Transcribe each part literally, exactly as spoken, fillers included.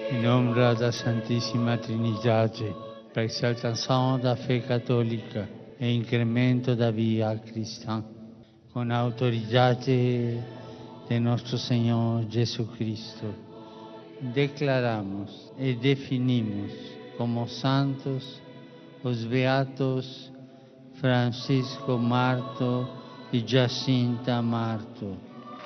In ombra da Santissima Trinitate, per exaltação da fé católica e incremento da vida cristã, con autoridade de nuestro Señor Jesucristo, declaramos y definimos como santos los beatos Francisco Marto y Jacinta Marto.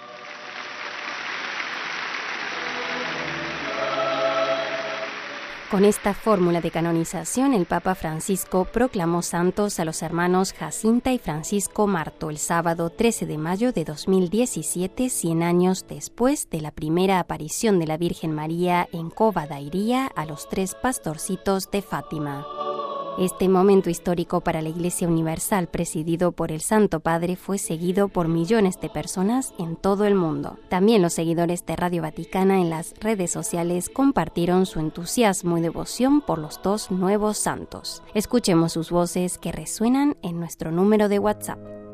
Con esta fórmula de canonización, el Papa Francisco proclamó santos a los hermanos Jacinta y Francisco Marto el sábado trece de mayo de dos mil diecisiete, cien años después de la primera aparición de la Virgen María en Cova da Iria a los tres pastorcitos de Fátima. Este momento histórico para la Iglesia Universal, presidido por el Santo Padre, fue seguido por millones de personas en todo el mundo. También los seguidores de Radio Vaticana en las redes sociales compartieron su entusiasmo y devoción por los dos nuevos santos. Escuchemos sus voces que resuenan en nuestro número de WhatsApp.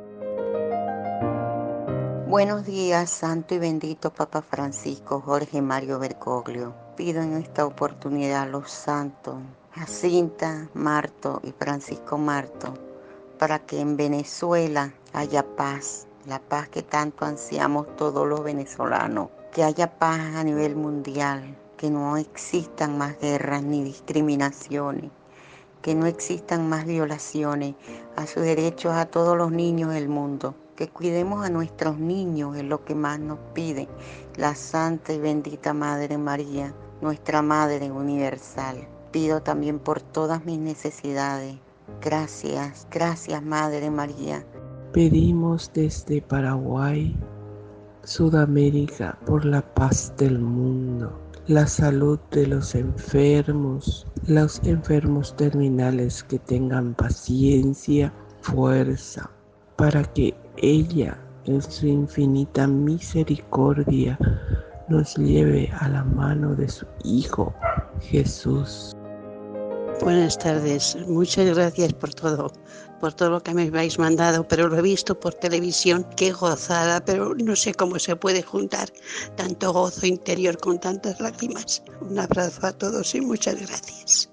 Buenos días, santo y bendito Papa Francisco Jorge Mario Bergoglio. Pido en esta oportunidad a los santos Jacinta Marto y Francisco Marto para que en Venezuela haya paz, la paz que tanto ansiamos todos los venezolanos, que haya paz a nivel mundial, que no existan más guerras ni discriminaciones, que no existan más violaciones a sus derechos a todos los niños del mundo, que cuidemos a nuestros niños, es lo que más nos pide la Santa y bendita Madre María, nuestra Madre Universal. Pido también por todas mis necesidades. Gracias, gracias Madre María. Pedimos desde Paraguay, Sudamérica, por la paz del mundo, la salud de los enfermos, los enfermos terminales que tengan paciencia, fuerza, para que ella, en su infinita misericordia, nos lleve a la mano de su Hijo, Jesús. Buenas tardes, muchas gracias por todo, por todo lo que me habéis mandado, pero lo he visto por televisión, qué gozada, pero no sé cómo se puede juntar tanto gozo interior con tantas lágrimas. Un abrazo a todos y muchas gracias.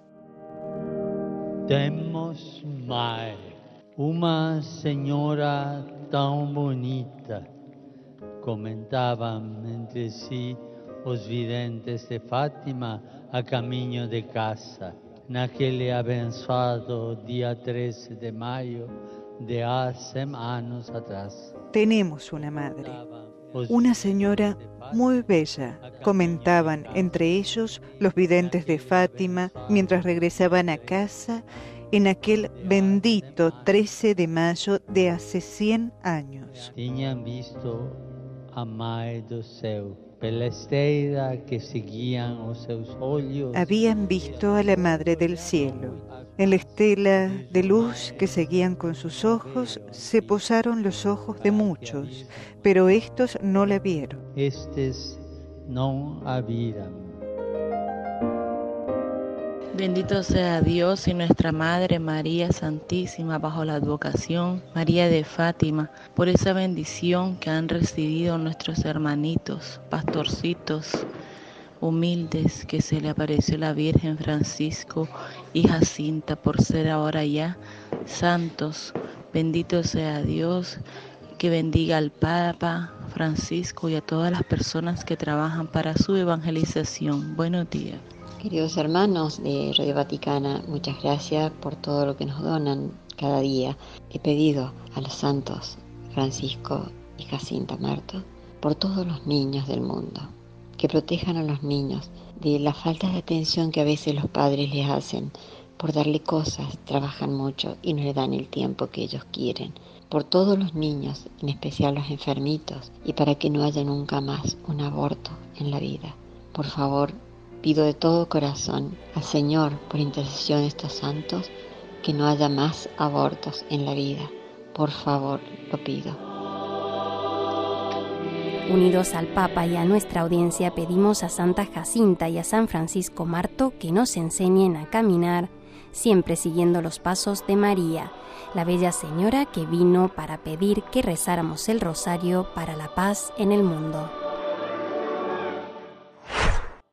Temos mai uma senhora tão bonita, comentavam entre si os videntes de Fátima a caminho de casa, naquele abençoado dia trece de mayo de há cem años atrás. Tenemos una madre, una señora muy bella, comentaban entre ellos los videntes de Fátima mientras regresaban a casa en aquel bendito trece de mayo de hace cien años. Tinham visto a Mãe do Céu, pela esteira que seguían os seus olhos. Habían visto a la Madre del Cielo. En la estela de luz que seguían con sus ojos, se posaron los ojos de muchos, pero estos no la vieron. Estes não a viram. Bendito sea Dios y nuestra Madre María Santísima bajo la advocación María de Fátima, por esa bendición que han recibido nuestros hermanitos, pastorcitos humildes que se le apareció la Virgen Francisco y Jacinta por ser ahora ya santos. Bendito sea Dios, que bendiga al Papa Francisco y a todas las personas que trabajan para su evangelización. Buenos días. Queridos hermanos de Radio Vaticana, muchas gracias por todo lo que nos donan cada día. He pedido a los santos Francisco y Jacinta Marto por todos los niños del mundo, que protejan a los niños de la falta de atención que a veces los padres les hacen. Por darle cosas, trabajan mucho y no le dan el tiempo que ellos quieren. Por todos los niños, en especial los enfermitos, y para que no haya nunca más un aborto en la vida. Por favor, pido de todo corazón al Señor, por intercesión de estos santos, que no haya más abortos en la vida. Por favor, lo pido. Unidos al Papa y a nuestra audiencia, pedimos a Santa Jacinta y a San Francisco Marto que nos enseñen a caminar, siempre siguiendo los pasos de María, la bella señora que vino para pedir que rezáramos el rosario para la paz en el mundo.